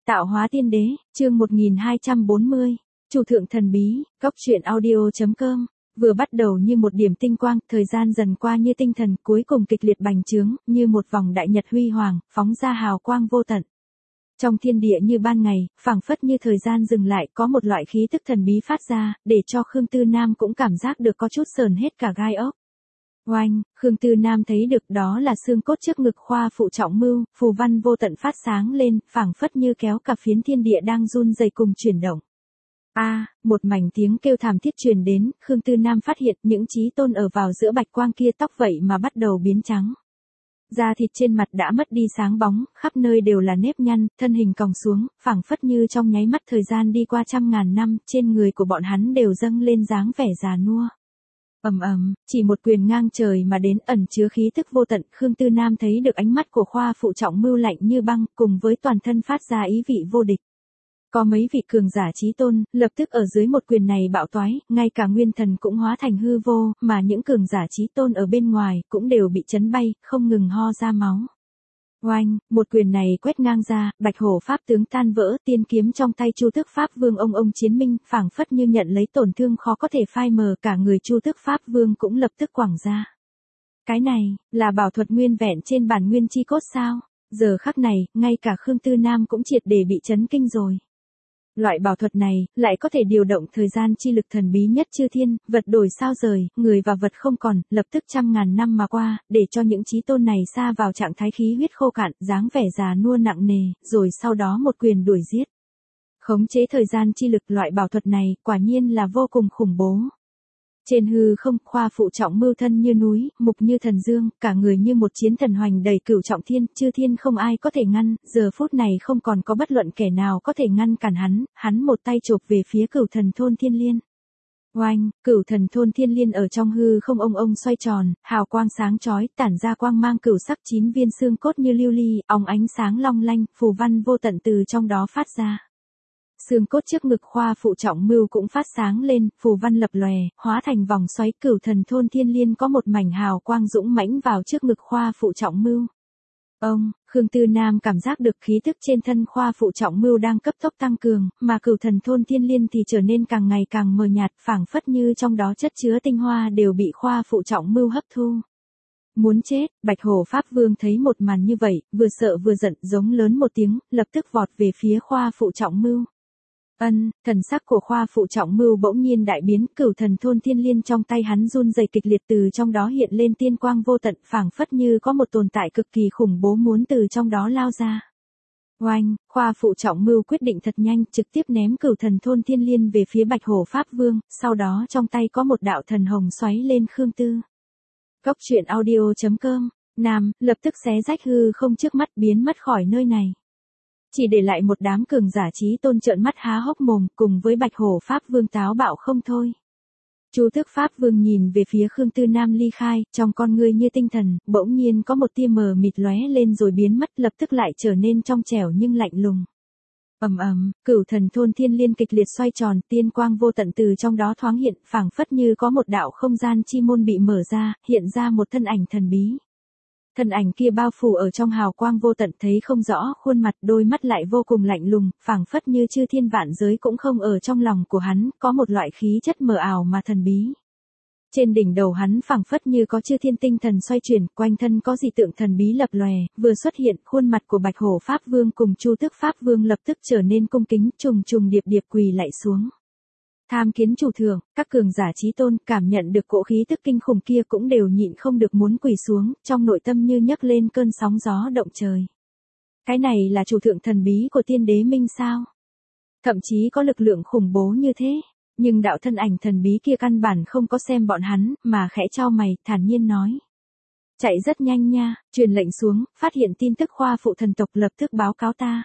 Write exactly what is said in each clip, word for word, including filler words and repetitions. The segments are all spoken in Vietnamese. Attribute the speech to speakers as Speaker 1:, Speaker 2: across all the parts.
Speaker 1: Tạo hóa tiên đế, chương một nghìn hai trăm bốn mươi. Chủ thượng thần bí, góc truyện audio.com. Vừa bắt đầu như một điểm tinh quang, thời gian dần qua như tinh thần, cuối cùng kịch liệt bành trướng, như một vòng đại nhật huy hoàng, phóng ra hào quang vô tận. Trong thiên địa như ban ngày, phảng phất như thời gian dừng lại, có một loại khí tức thần bí phát ra, để cho Khương Tư Nam cũng cảm giác được có chút sờn hết cả gai ốc. Oanh, Khương Tư Nam thấy được đó là xương cốt trước ngực khoa phụ trọng mưu, phù văn vô tận phát sáng lên, phảng phất như kéo cả phiến thiên địa đang run rẩy cùng chuyển động. A, à, một mảnh tiếng kêu thảm thiết truyền đến, Khương Tư Nam phát hiện những chí tôn ở vào giữa bạch quang kia tóc vậy mà bắt đầu biến trắng. Da thịt trên mặt đã mất đi sáng bóng, khắp nơi đều là nếp nhăn, thân hình còng xuống, phảng phất như trong nháy mắt thời gian đi qua trăm ngàn năm, trên người của bọn hắn đều dâng lên dáng vẻ già nua. Ầm ầm, chỉ một quyền ngang trời mà đến ẩn chứa khí tức vô tận, Khương Tư Nam thấy được ánh mắt của khoa phụ trọng mưu lạnh như băng, cùng với toàn thân phát ra ý vị vô địch. Có mấy vị cường giả chí tôn, lập tức ở dưới một quyền này bạo toái, ngay cả nguyên thần cũng hóa thành hư vô, mà những cường giả chí tôn ở bên ngoài, cũng đều bị chấn bay, không ngừng ho ra máu. Oanh, một quyền này quét ngang ra, bạch hổ pháp tướng tan vỡ, tiên kiếm trong tay Chu Tước Pháp Vương ông ông chiến minh, phảng phất như nhận lấy tổn thương khó có thể phai mờ, cả người Chu Tước Pháp Vương cũng lập tức quẳng ra. Cái này, là bảo thuật nguyên vẹn trên bản nguyên chi cốt sao? Giờ khắc này, ngay cả Khương Tư Nam cũng triệt để bị chấn kinh rồi. Loại bảo thuật này, lại có thể điều động thời gian chi lực thần bí nhất chư thiên, vật đổi sao rời, người và vật không còn, lập tức trăm ngàn năm mà qua, để cho những chí tôn này sa vào trạng thái khí huyết khô cạn, dáng vẻ già nua nặng nề, rồi sau đó một quyền đuổi giết. Khống chế thời gian chi lực loại bảo thuật này, quả nhiên là vô cùng khủng bố. Trên hư không, khoa phụ trọng mưu thân như núi, mục như thần dương, cả người như một chiến thần hoành đầy cửu trọng thiên, chư thiên không ai có thể ngăn, giờ phút này không còn có bất luận kẻ nào có thể ngăn cản hắn, hắn một tay chộp về phía cửu thần thôn thiên liên. Oanh, cửu thần thôn thiên liên ở trong hư không ông ông xoay tròn, hào quang sáng chói, tản ra quang mang cửu sắc chín viên xương cốt như lưu ly, óng ánh sáng long lanh, phù văn vô tận từ trong đó phát ra. Xương cốt trước ngực khoa phụ trọng mưu cũng phát sáng lên, phù văn lập lòe, hóa thành vòng xoáy, cửu thần thôn thiên liên có một mảnh hào quang dũng mãnh vào trước ngực khoa phụ trọng mưu. Ông, Khương Tư Nam cảm giác được khí tức trên thân khoa phụ trọng mưu đang cấp tốc tăng cường, mà cửu thần thôn thiên liên thì trở nên càng ngày càng mờ nhạt, phảng phất như trong đó chất chứa tinh hoa đều bị khoa phụ trọng mưu hấp thu. Muốn chết, bạch hổ pháp vương thấy một màn như vậy, vừa sợ vừa giận, giống lớn một tiếng, lập tức vọt về phía khoa phụ trọng mưu. Ân, thần sắc của khoa phụ trọng mưu bỗng nhiên đại biến, cửu thần thôn thiên liên trong tay hắn run rẩy kịch liệt, từ trong đó hiện lên tiên quang vô tận, phảng phất như có một tồn tại cực kỳ khủng bố muốn từ trong đó lao ra. Oanh, khoa phụ trọng mưu quyết định thật nhanh, trực tiếp ném cửu thần thôn thiên liên về phía bạch hổ pháp vương, sau đó trong tay có một đạo thần hồng xoáy lên Khương Tư. Góc truyện audio.com, Nam, lập tức xé rách hư không trước mắt, biến mất khỏi nơi này. Chỉ để lại một đám cường giả chí tôn trợn mắt há hốc mồm, cùng với bạch hổ pháp vương táo bạo không thôi. Chu Tước Pháp Vương nhìn về phía Khương Tư Nam ly khai, trong con ngươi như tinh thần, bỗng nhiên có một tia mờ mịt lóe lên rồi biến mất, lập tức lại trở nên trong trẻo nhưng lạnh lùng. Ầm ầm, cửu thần thôn thiên liên kịch liệt xoay tròn, tiên quang vô tận từ trong đó thoáng hiện, phảng phất như có một đạo không gian chi môn bị mở ra, hiện ra một thân ảnh thần bí. Thân ảnh kia bao phủ ở trong hào quang vô tận, thấy không rõ khuôn mặt, đôi mắt lại vô cùng lạnh lùng, phảng phất như chư thiên vạn giới cũng không ở trong lòng của hắn, có một loại khí chất mờ ảo mà thần bí. Trên đỉnh đầu hắn phảng phất như có chư thiên tinh thần xoay chuyển, quanh thân có dị tượng thần bí lập lòe, vừa xuất hiện, khuôn mặt của bạch hổ pháp vương cùng Chu Tước Pháp Vương lập tức trở nên cung kính, trùng trùng điệp điệp quỳ lạy xuống. Tham kiến chủ thượng, các cường giả chí tôn cảm nhận được cỗ khí tức kinh khủng kia cũng đều nhịn không được muốn quỳ xuống, trong nội tâm như nhấc lên cơn sóng gió động trời. Cái này là chủ thượng thần bí của tiên đế minh sao? Thậm chí có lực lượng khủng bố như thế, nhưng đạo thân ảnh thần bí kia căn bản không có xem bọn hắn, mà khẽ chau mày, thản nhiên nói. Chạy rất nhanh nha, truyền lệnh xuống, phát hiện tin tức khoa phụ thần tộc lập tức báo cáo ta.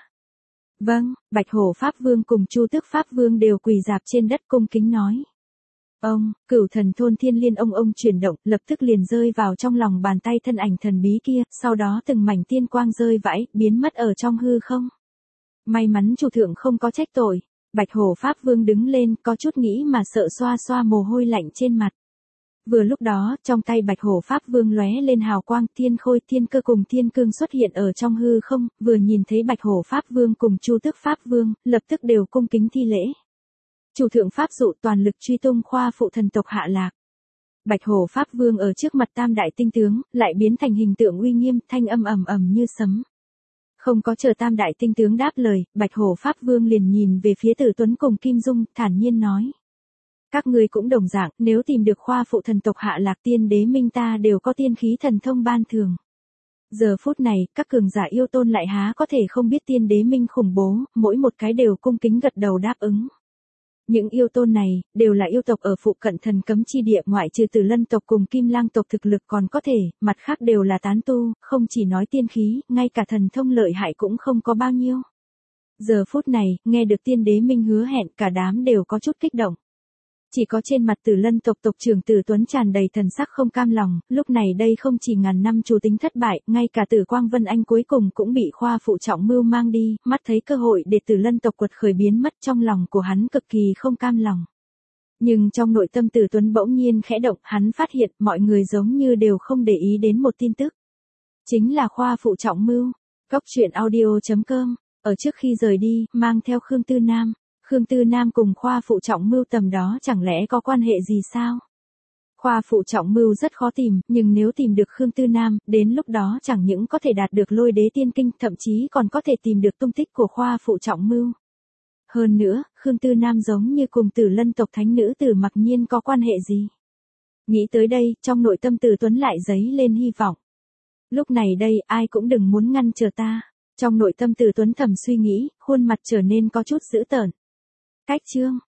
Speaker 1: Vâng, bạch hổ pháp vương cùng Chu Tước Pháp Vương đều quỳ rạp trên đất cung kính nói. Ông, cửu thần thôn thiên liên ông ông chuyển động, lập tức liền rơi vào trong lòng bàn tay thân ảnh thần bí kia, sau đó từng mảnh tiên quang rơi vãi, biến mất ở trong hư không. May mắn chủ thượng không có trách tội, bạch hổ pháp vương đứng lên, có chút nghĩ mà sợ xoa xoa mồ hôi lạnh trên mặt. Vừa lúc đó, trong tay Bạch Hổ Pháp Vương lóe lên hào quang, Thiên Khôi, Thiên Cơ cùng Thiên Cương xuất hiện ở trong hư không, vừa nhìn thấy Bạch Hổ Pháp Vương cùng Chu Tước Pháp Vương, lập tức đều cung kính thi lễ. Chủ thượng pháp dụ toàn lực truy tung khoa phụ thần tộc hạ lạc. Bạch Hổ Pháp Vương ở trước mặt tam đại tinh tướng, lại biến thành hình tượng uy nghiêm, thanh âm ầm ầm như sấm. Không có chờ tam đại tinh tướng đáp lời, Bạch Hổ Pháp Vương liền nhìn về phía Tử Tuấn cùng Kim Dung, thản nhiên nói. Các ngươi cũng đồng dạng, nếu tìm được khoa phụ thần tộc hạ lạc tiên đế minh ta đều có tiên khí thần thông ban thường. Giờ phút này, các cường giả yêu tôn lại há có thể không biết tiên đế minh khủng bố, mỗi một cái đều cung kính gật đầu đáp ứng. Những yêu tôn này, đều là yêu tộc ở phụ cận thần cấm chi địa ngoại trừ Tử Lân tộc cùng Kim Lang tộc thực lực còn có thể, mặt khác đều là tán tu, không chỉ nói tiên khí, ngay cả thần thông lợi hại cũng không có bao nhiêu. Giờ phút này, nghe được tiên đế minh hứa hẹn cả đám đều có chút kích động. Chỉ có trên mặt Tử Lân tộc tộc trưởng Tử Tuấn tràn đầy thần sắc không cam lòng, lúc này đây không chỉ ngàn năm chủ tính thất bại, ngay cả Tử Quang Vân Anh cuối cùng cũng bị khoa phụ trọng mưu mang đi, mắt thấy cơ hội để Tử Lân tộc quật khởi biến mất trong lòng của hắn cực kỳ không cam lòng. Nhưng trong nội tâm Tử Tuấn bỗng nhiên khẽ động, hắn phát hiện mọi người giống như đều không để ý đến một tin tức. Chính là khoa phụ trọng mưu. Cóc truyện audio chấm com, ở trước khi rời đi, mang theo Khương Tư Nam. Khương Tư Nam cùng khoa phụ trọng mưu tầm đó chẳng lẽ có quan hệ gì sao? Khoa phụ trọng mưu rất khó tìm, nhưng nếu tìm được Khương Tư Nam, đến lúc đó chẳng những có thể đạt được lôi đế tiên kinh, thậm chí còn có thể tìm được tung tích của khoa phụ trọng mưu. Hơn nữa, Khương Tư Nam giống như cùng Tử Lân tộc thánh nữ Tử Mặc Nhiên có quan hệ gì? Nghĩ tới đây, trong nội tâm Tử Tuấn lại dấy lên hy vọng. Lúc này đây, ai cũng đừng muốn ngăn trở ta. Trong nội tâm Tử Tuấn thầm suy nghĩ, khuôn mặt trở nên có chút dữ tợn. Cách chương